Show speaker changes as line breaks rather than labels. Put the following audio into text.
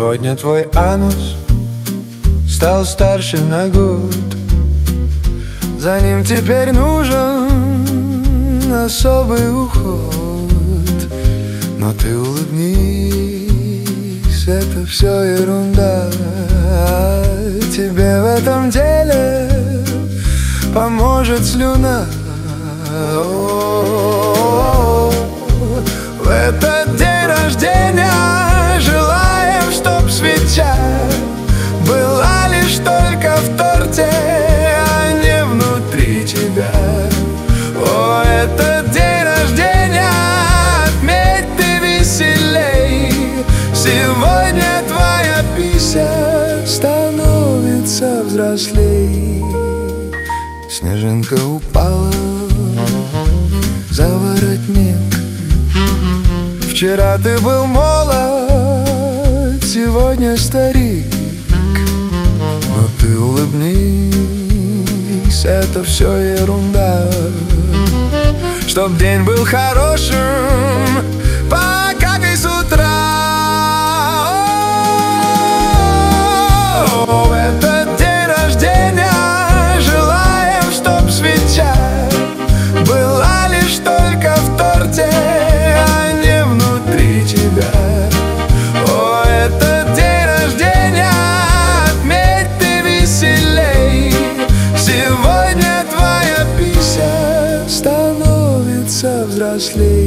Сегодня твой анус стал старше на год. За ним теперь нужен особый уход. Но ты улыбнись, это все ерунда. Тебе в этом деле поможет слюна. В этот день рождения желаем, чтоб свеча была лишь только в торте, а не внутри тебя. О, этот день рождения отметь ты веселей. Сегодня твоя пися становится взрослей. Снежинка упала за воротник. Вчера ты был молод, сегодня старик. Но ты улыбнись, это все ерунда. Чтоб день был хорошим, покакай с утра. В этот день рождения желаем, чтоб свеча была лишь только в торте, а не внутри тебя. О, этот день рождения отметь ты веселей. Сегодня твоя пися становится взрослей.